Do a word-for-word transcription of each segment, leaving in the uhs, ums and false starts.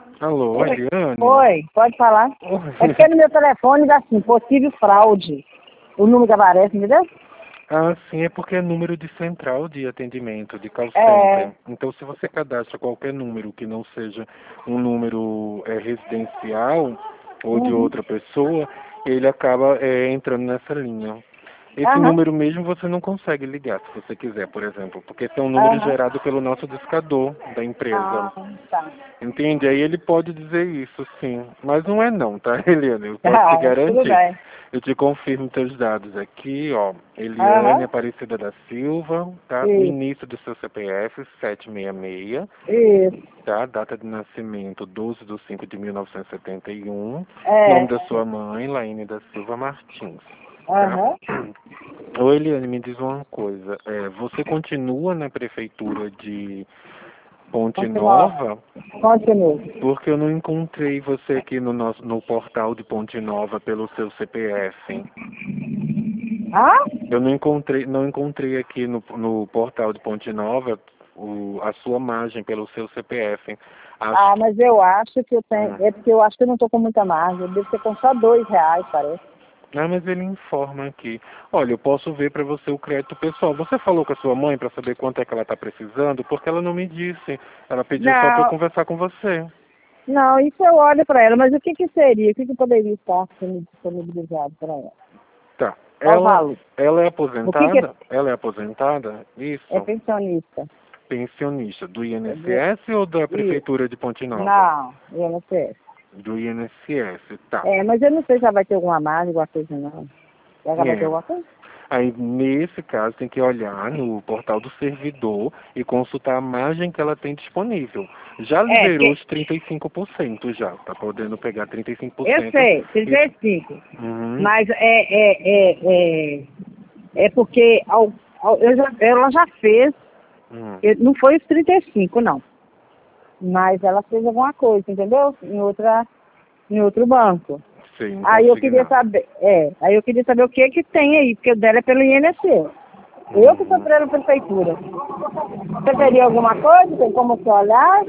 Alô, Oi, Eliane? Oi, pode falar. É Oi. porque no meu telefone dá assim, possível fraude. O número que aparece, entendeu? Ah, sim, é porque é número de central de atendimento, de call É. center. Então, se você cadastra qualquer número que não seja um número é, residencial ou de Uhum. outra pessoa, ele acaba é, entrando nessa linha. Esse Aham. número mesmo você não consegue ligar, se você quiser, por exemplo, porque esse é um número Aham. gerado pelo nosso discador da empresa. Ah, tá. Entende? Aí ele pode dizer isso, sim. Mas não é não, tá, Eliane? Eu posso te Tá, tudo garantir. bem. Eu te confirmo teus dados aqui, ó. Eliane Aham. Aparecida da Silva, tá? O Isso. início do seu C P F, setecentos e sessenta e seis, Isso. tá? Data de nascimento, doze de cinco de mil novecentos e setenta e um. Nome É. da sua mãe, Laine da Silva Martins, tá? Aham. Ô, Eliane, me diz uma coisa. É, você continua na prefeitura de Ponte Continua. Nova? Continua. Porque eu não encontrei você aqui no nosso no portal de Ponte Nova pelo seu C P F. Ah? Eu não encontrei, não encontrei aqui no, no portal de Ponte Nova o, a sua margem pelo seu C P F. Acho Ah, que. mas eu acho que eu tenho. Hum. É porque eu acho que eu não tô com muita margem. Eu devo ter com só dois reais, parece. Ah, mas ele informa aqui. Olha, eu posso ver para você o crédito pessoal. Você falou com a sua mãe para saber quanto é que ela está precisando? Porque ela não me disse. Ela pediu só para eu Não, conversar com você. não, isso eu olho para ela, mas o que que seria? O que que poderia estar sendo disponibilizado para ela? Tá. Qual o Ela, valor? ela é O que que aposentada? Ela é aposentada? é Isso. pensionista? Pensionista do É de- I N S S ou da e- Prefeitura de Ponte Nova? Não, eu não sei. Do I N S S, tá. É, mas eu não sei se ela vai ter alguma margem, alguma coisa não. Ela vai ter É. alguma coisa? Aí, nesse caso, tem que olhar no portal do servidor e consultar a margem que ela tem disponível. Já É, liberou que, os trinta e cinco por cento já, tá podendo pegar trinta e cinco por eu cento. sei, E, trinta e cinco. uhum, Mas é, é, é, é, é porque ao, ao- eu já, ela já fez, uhum, eu- não foi os trinta e cinco não. Mas ela fez alguma coisa, entendeu? Em outra, em outro banco. sim, Aí eu queria consignado. saber, é, aí eu queria saber o que que tem aí, porque o dela é pelo I N S S. Eu que estou Uhum. pela prefeitura. Você teria alguma coisa? Tem como você olhar?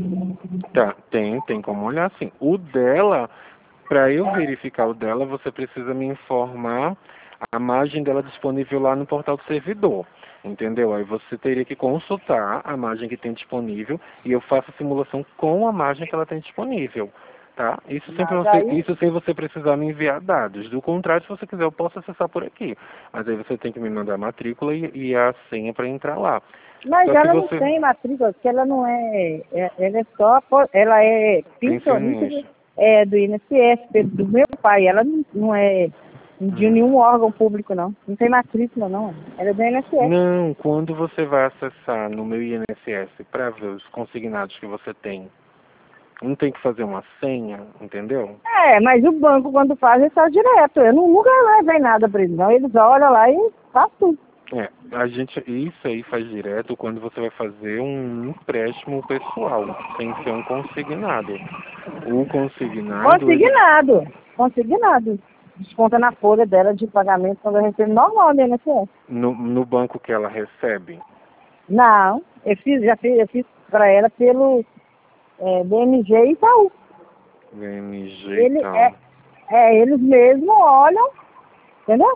Tá, tem, tem como olhar sim. O dela, para eu verificar o dela, você precisa me informar a margem dela disponível lá no portal do servidor. Entendeu? Aí você teria que consultar a margem que tem disponível e eu faço a simulação com a margem que ela tem disponível. Tá? Isso, sempre Mas você, aí, isso sem você precisar me enviar dados. Do contrário, se você quiser, eu posso acessar por aqui. Mas aí você tem que me mandar a matrícula e, e a senha para entrar lá. mas Só que ela não você tem matrícula, porque ela não é, é- ela é só, po- ela é pensionista do, pensionista. é, do I N S S, do meu pai, ela não, não é de Hum. nenhum órgão público não, não tem matrícula não, ela é do I N S S. Não, quando você vai acessar no meu I N S S para ver os consignados que você tem, não tem que fazer uma senha, entendeu? É, mas o banco quando faz, ele faz direto, eu não, nunca levei nada para eles não, eles olham lá e faz tudo. É, a gente, isso aí faz direto quando você vai fazer um empréstimo pessoal, sem ser um consignado. O consignado, ele, Consignado, consignado. Desconta na folha dela de pagamento quando eu recebo normal do I N S S. no, no banco que ela recebe, Não, eu fiz, já fiz, eu fiz para ela pelo é, B M G e Itaú. V M G e Ele é, tal. é, eles mesmos olham, entendeu?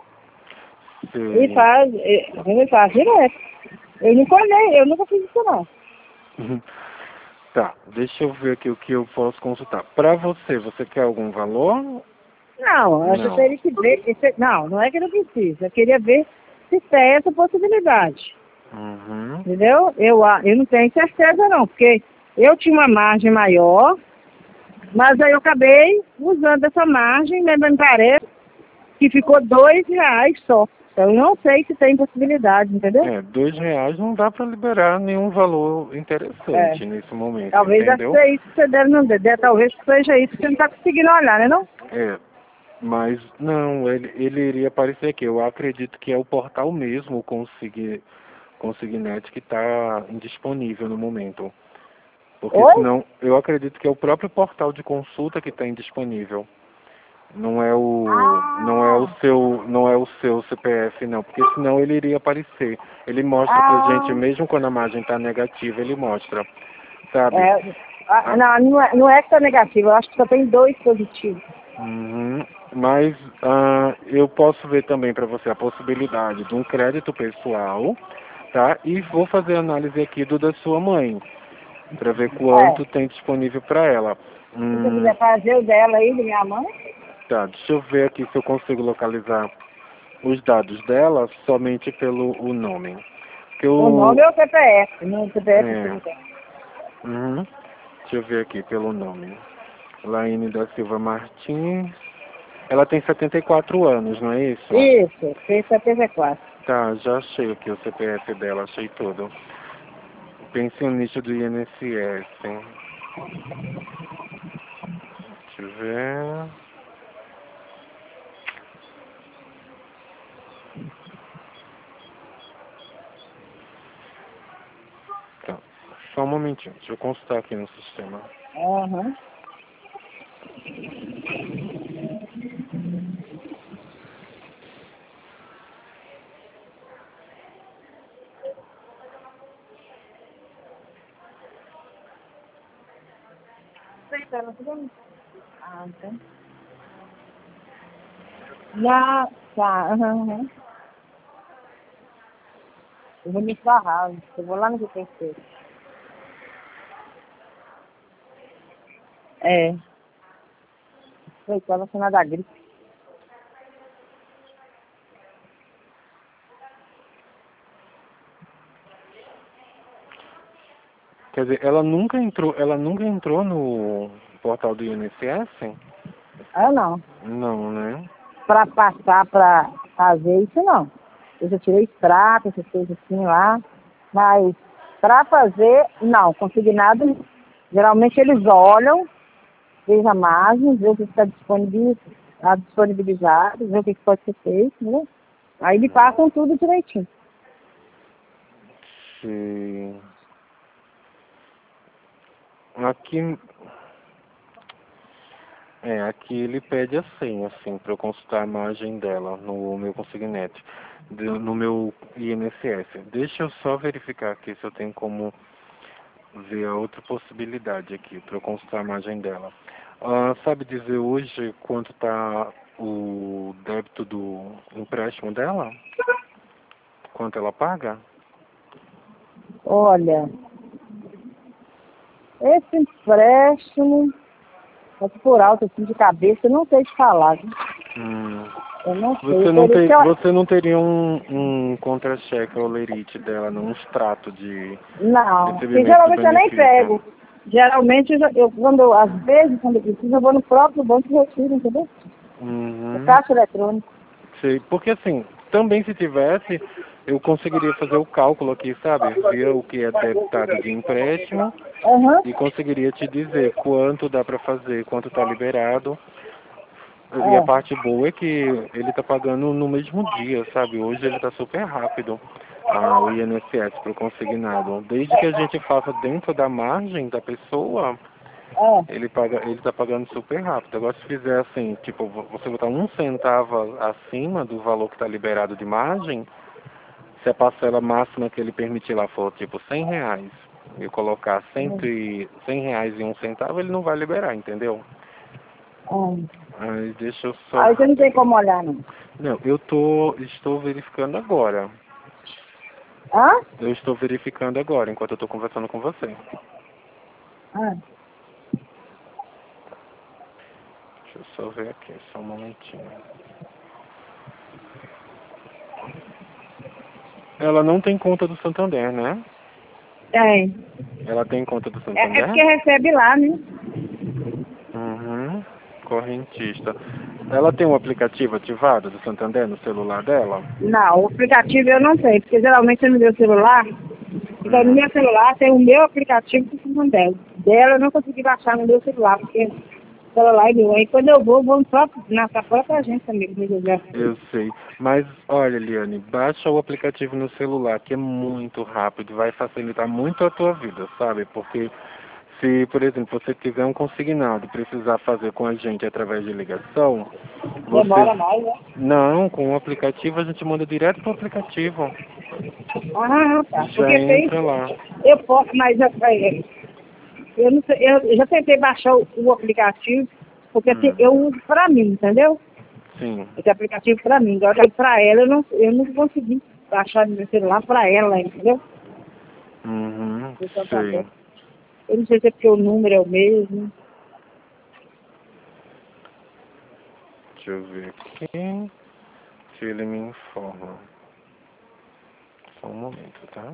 E Sei. faz, é, ele faz direto. Eu nunca olhei, eu nunca fiz isso não. Tá, deixa eu ver aqui o que eu posso consultar. Para você, você quer algum valor? Não, eu Não. teria que ver, esse- não, não é que eu não preciso, eu queria ver se tem essa possibilidade. Uhum. Entendeu? Eu, a- eu não tenho certeza não, porque eu tinha uma margem maior, mas aí eu acabei usando essa margem, mas me parece que ficou dois reais só. Então eu não sei se tem possibilidade, entendeu? É, dois reais não dá para liberar nenhum valor É, interessante nesse momento, talvez deve entendeu? ser isso que você deve não deve, talvez seja isso que você não está conseguindo olhar, né não? É, mas não, ele, ele iria aparecer aqui. Eu acredito que é o portal mesmo, o Consig, Consignet, que está indisponível no momento. Porque Oi? senão, eu acredito que é o próprio portal de consulta que está indisponível. Não é o não é o Ah, seu não é o seu C P F não, porque senão ele iria aparecer. Ele mostra pra gente ah, mesmo quando a margem está negativa, ele mostra, sabe? é, Ah, não, não é, não é que tá negativo, eu acho que só tem dois positivos. Uhum. Mas ah, eu posso ver também para você a possibilidade de um crédito pessoal, tá? E vou fazer a análise aqui do da sua mãe, para ver É, quanto tem disponível para ela. se você Hum, quiser fazer o dela aí, de minha mãe, tá, deixa eu ver aqui se eu consigo localizar os dados dela somente pelo o nome. Que o eu, nome é o C P F, no C P F você é, quiser. uhum, deixa eu ver aqui pelo nome. Laine da Silva Martins. Ela tem setenta e quatro anos, não é isso? Isso, fez setenta e quatro. Tá, já achei aqui o C P F dela, achei tudo. Pensionista do I N S S. Deixa eu ver. Tá. Só um momentinho, deixa eu consultar aqui no sistema. Aham. Ah, então. Já, tá, aham, aham. Eu vou me esbarrar, eu vou lá no que tem que ser. É, foi só vacinada da gripe. Quer dizer, ela nunca entrou, ela nunca entrou no portal do I N S S? Ah, não. Não, né? Pra passar pra fazer isso, não. Eu já tirei extrato, essas coisas assim lá, mas pra fazer, não, consignado, geralmente eles olham, veem a margem, vê o que está disponível, tá disponibilizado, vê o que que pode ser feito, né? Aí me passam tudo direitinho. Sim. Aqui, é, aqui ele pede a senha, assim, para eu consultar a margem dela no meu consignete, do- no meu I N S S. Deixa eu só verificar aqui se eu tenho como ver a outra possibilidade aqui, para eu consultar a margem dela. Ah, sabe dizer hoje quanto está o débito do empréstimo dela? Quanto ela paga? Olha, esse empréstimo, é por alto assim de cabeça, eu não sei te falar, viu? Hum. Eu não sei, Você não por isso tem, que eu... você não teria um, um contra-cheque ou lerite dela, não, um extrato de Não, porque recebimento do geralmente eu nem benefício? pego. Geralmente, eu, eu- quando, eu- às vezes, quando eu preciso, eu vou no próprio banco e retiro, entendeu? O Uhum. caixa eletrônico. Sei, porque assim, também se tivesse, eu conseguiria fazer o cálculo aqui, sabe? Ver o que é debitado de empréstimo Aham. e conseguiria te dizer quanto dá para fazer, quanto está liberado. E a É. parte boa é que ele está pagando no mesmo dia, sabe? Hoje ele está super rápido, ah, o I N S S para o consignado. Desde que a gente faça dentro da margem da pessoa, É. ele paga, ele está pagando super rápido. Agora se fizer assim, tipo, vo- você botar um centavo acima do valor que está liberado de margem, se a parcela máxima que ele permitir lá for tipo cem reais, e colocar cento e, cem reais e um centavo, ele não vai liberar, entendeu? É. Aí deixa eu só Aí você não tem ver. como olhar, não. Não, eu tô, estou verificando agora. Hã? Eu estou verificando agora, enquanto eu estou conversando com você. Ah. Deixa eu só ver aqui, só um momentinho. Ela não tem conta do Santander, né? Tem. Ela tem conta do É, é Santander? porque recebe lá, né? Uhum. Correntista. Ela tem um aplicativo ativado do Santander no celular dela? Não, o aplicativo eu não tenho, porque geralmente no meu celular, então no Hum. meu celular tem o meu aplicativo que se dela. Dela eu não consegui baixar no meu celular, porque o celular é meu. Aí quando eu vou, vou no próprio, na própria agência mesmo, resolver as coisas. Eu sei. Mas, olha, Eliane, baixa o aplicativo no celular, que é muito rápido, vai facilitar muito a tua vida, sabe? Porque se, por exemplo, você tiver um consignado e precisar fazer com a gente através de ligação, você... Demora mais, né? Não, com o aplicativo a gente manda direto pro aplicativo. Ah, tá. Já Porque tem, entra lá. eu posso, mas eu, é, Eu, não sei, eu, eu já tentei baixar o, o aplicativo, porque assim, Hum. eu uso pra mim, entendeu? Sim. Esse aplicativo pra mim. Agora pra ela eu não, eu não consegui baixar no meu celular pra ela, entendeu? Uhum, Do contador. sei. Eu não sei se é porque o número é o mesmo. Deixa eu ver aqui se ele me informa. Só um momento, tá?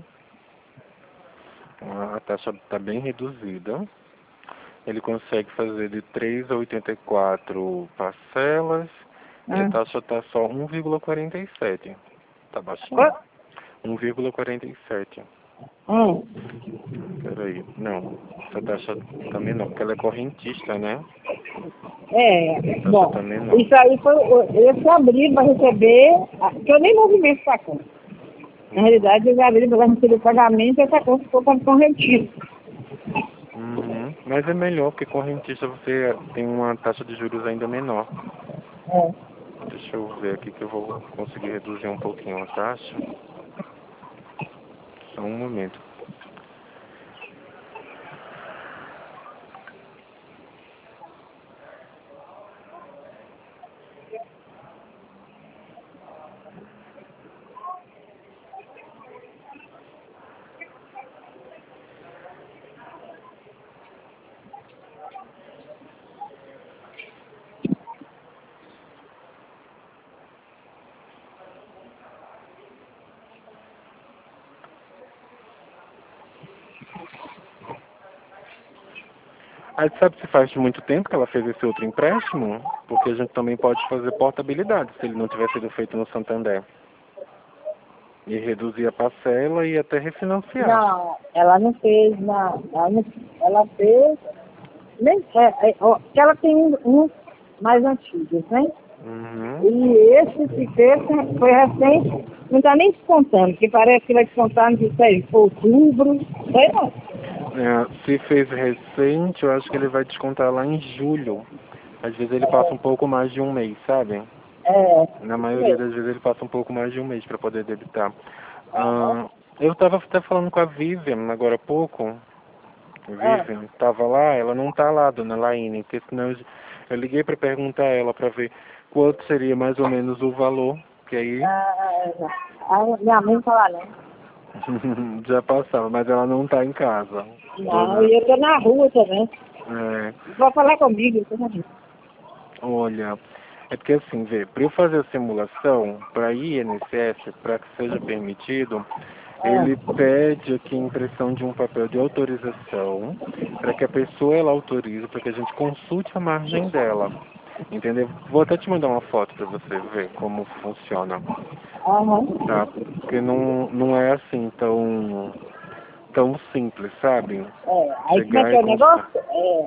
A taxa está bem reduzida. Ele consegue fazer de três a oitenta e quatro parcelas e a Ah. taxa está só um vírgula quarenta e sete. Tá baixinho. Quanto? um vírgula quarenta e sete. Hum. Peraí. Não. Essa taxa tá menor, porque ela é correntista, né? É, A taxa bom, tá menor. isso aí foi, eu fui abrir para receber, ah, que eu nem movimento essa conta. Na realidade, eu abri para receber o pagamento e essa conta ficou como correntista. Uhum. Mas é melhor, porque correntista você tem uma taxa de juros ainda menor. É. Deixa eu ver aqui que eu vou conseguir reduzir um pouquinho a taxa. Só um momento. Aí sabe se faz muito tempo que ela fez esse outro empréstimo? Porque a gente também pode fazer portabilidade se ele não tiver sido feito no Santander. E reduzir a parcela e até refinanciar. Não, ela não fez, não. Ela, não, ela fez. Nem, é, é, ó, que ela tem uns um mais antigos, né? Uhum. E esse que fez foi recente, não está nem descontando, que parece que vai descontar, não sei, outubro, sei não. É, se fez recente, eu acho que ele vai descontar lá em julho. Às vezes ele passa um pouco mais de um mês, sabe? É, Na isso maioria mesmo. das vezes ele passa um pouco mais de um mês para poder debitar. Aham. Ah, eu estava até falando com a Vivian agora há pouco. Ah, Vivian estava lá, ela não está lá, dona Laine, porque senão eu, eu liguei para perguntar a ela para ver quanto seria mais ou menos o valor, que aí ah, ah, minha mãe fala não. já passava, mas ela não está em casa. Não, Dona, e eu tô na rua também. é, Vai falar comigo, eu tô na rua. olha, é porque assim, vê, para eu fazer a simulação, para I N S S, para que seja permitido, Ah, ele pede aqui a impressão de um papel de autorização para que a pessoa ela autorize, para que a gente consulte a margem dela. Entendeu? Vou até te mandar uma foto para você ver como funciona, aham. tá? Porque não, não é assim tão, tão simples, sabe? É, aí como é Chegar que e é o consultar. negócio? É,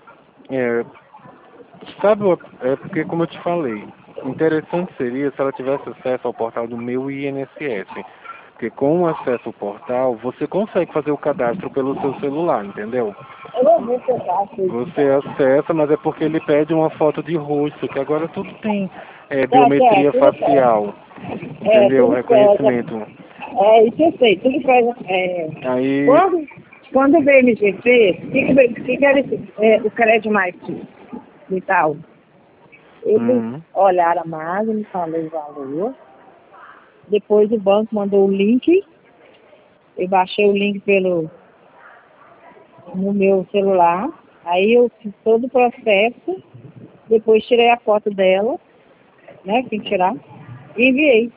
É, sabe, o- é porque, como eu te falei, interessante seria se ela tivesse acesso ao portal do meu I N S S. Porque com o acesso ao portal, você consegue fazer o cadastro pelo seu celular, entendeu? eu vou ver se eu faço isso. Você acessa, mas é porque ele pede uma foto de rosto, que agora tudo tem é, Tá, tá, biometria tudo pede. facial, É, entendeu? tudo pede. Reconhecimento. É, isso eu sei, tudo pede. É, Aí, quando, quando veio o M G P, o que, que, veio- que, que era esse, é, o crédito mais e tal? Eles hum, olharam a margem, me falou o valor. Depois o banco mandou o link. Eu baixei o link pelo, no meu celular. Aí eu fiz todo o processo. Depois tirei a foto dela, né? Tem que tirar. E enviei.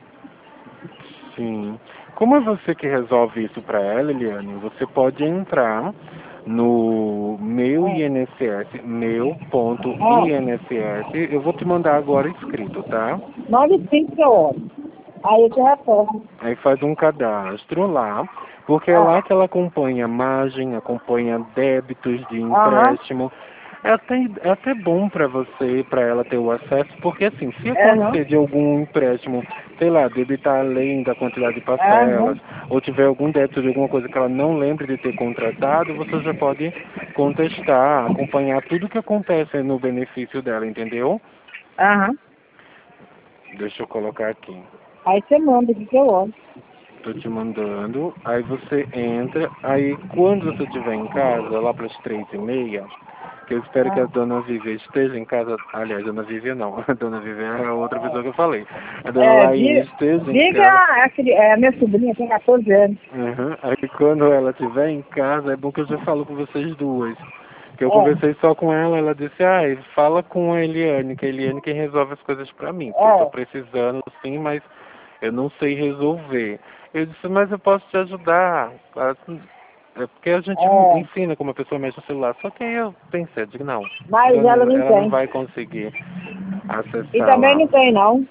sim. Como é você que resolve isso para ela, Eliane? Você pode entrar no meu Ah, I N S S, ah, meu.inss. Eu vou te mandar agora escrito, tá? nove e cinco que eu olho. Aí eu te retorno. Aí faz um cadastro lá, porque é Ah, lá que ela acompanha margem, acompanha débitos de aham, empréstimo. É até, é até bom para você, para ela ter o acesso, porque assim, se aham, acontecer de algum empréstimo, sei lá, debitar além da quantidade de parcelas, aham, ou tiver algum débito de alguma coisa que ela não lembre de ter contratado, você já pode contestar, acompanhar tudo que acontece no benefício dela, entendeu? aham. Deixa eu colocar aqui. Aí você manda aqui que eu olho. Tô te mandando, aí você entra, aí quando você estiver em casa, lá para as três e meia, que eu espero que a Ah. dona Vivian esteja em casa, aliás, a dona Vivian não, a dona Vivian é a outra pessoa que eu falei, a dona É, Laine di- esteja em diga casa, a, cri- é, a minha sobrinha tem quatorze anos. uhum. Aí quando ela estiver em casa, é bom que eu já falo com vocês duas, que eu É, conversei só com ela, ela disse, ai, fala com a Eliane, que a Eliane que resolve as coisas pra mim, porque eu tô é, precisando sim, mas eu não sei resolver. Eu disse, mas eu posso te ajudar. Ela, é porque a gente é, ensina como a pessoa mexe no celular. Só que aí eu pensei, eu digo, não, mas ela dona- não ela não tem. vai conseguir E acessar também lá. não tem, não.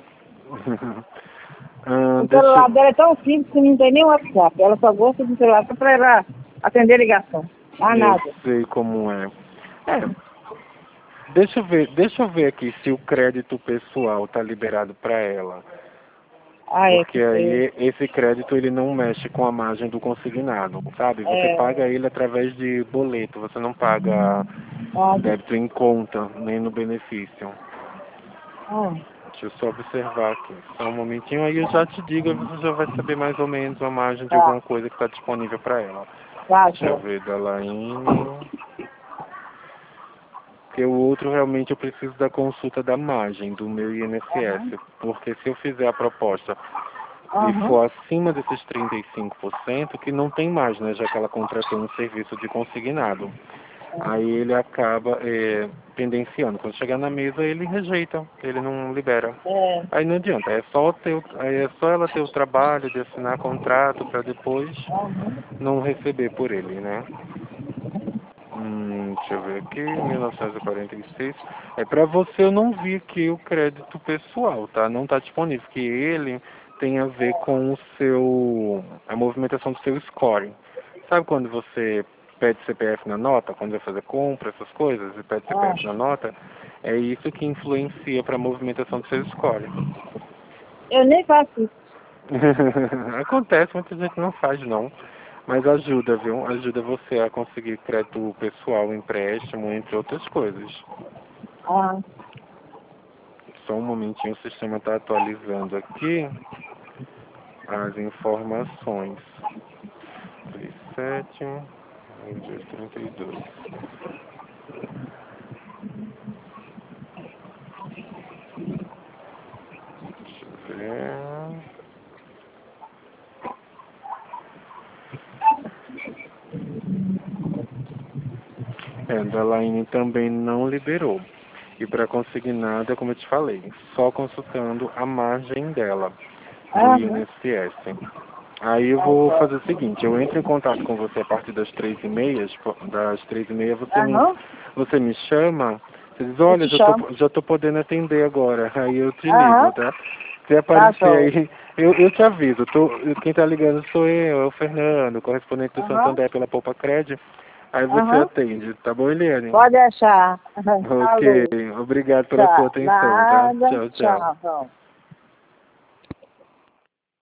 Ah, O deixa, celular dela é tão simples que não tem nem WhatsApp. Ela só gosta do celular só pra ela atender ligação. Ah, eu nada. sei como é. É, deixa eu ver, deixa eu ver aqui se o crédito pessoal tá liberado para ela. Ah, é Porque que foi. aí esse crédito ele não mexe com a margem do consignado, sabe? Você paga É, ele através de boleto, você não paga nada. débito em conta, nem no benefício. Ah, Deixa eu só observar aqui. Só um momentinho, aí eu já te digo, aí você já vai saber mais ou menos a margem de tá, alguma coisa que está disponível para ela. tá, Deixa eu Jô. ver, da Laine. Porque o outro realmente eu preciso da consulta da margem do meu I N S Aham, S. Porque se eu fizer a proposta e aham, for acima desses trinta e cinco por cento, que não tem mais, né? Já que ela contratou um serviço de consignado. Aí ele acaba é, pendenciando. Quando chegar na mesa, ele rejeita, ele não libera. é, Aí não adianta, é só, ter, o- aí é só ela ter o trabalho de assinar contrato para depois aham. não receber por ele, né? Hum, deixa eu ver aqui, mil novecentos e quarenta e seis. É para você, eu não vi aqui o crédito pessoal, tá? Não está disponível, que ele tem a ver com o seu, a movimentação do seu score. Sabe quando você pede C P F na nota, quando vai fazer compra, essas coisas, e pede Ah, C P F na nota? É isso que influencia para a movimentação do seu score. eu nem faço isso. Acontece, muita gente não faz não. Mas ajuda, viu? Ajuda você a conseguir crédito pessoal, empréstimo, entre outras coisas. Ah, Só um momentinho, o sistema está atualizando aqui as informações. trinta e sete, trinta e dois. Deixa eu ver. É, da Laine também não liberou. E para conseguir nada, como eu te falei, só consultando a margem dela no aham, I N S S. Aí eu tá, vou Jô. fazer o seguinte, eu entro em contato com você a partir das três e meia, das três e meia você me, Aham, você me chama, você diz, eu olha, te já tô, chamo. já tô podendo atender agora, aí eu te ligo, Aham, tá? Se tá, aparecer Jô. aí, eu, eu te aviso, tô, quem tá ligando sou eu, é o Fernando, correspondente do Aham, Santander pela Poupa Cred, aí você aham. atende, tá bom, Eliane? Pode achar. Ok, Falou. obrigado pela sua Tchau. atenção, tá? Nada. Tchau, tchau. Tchau.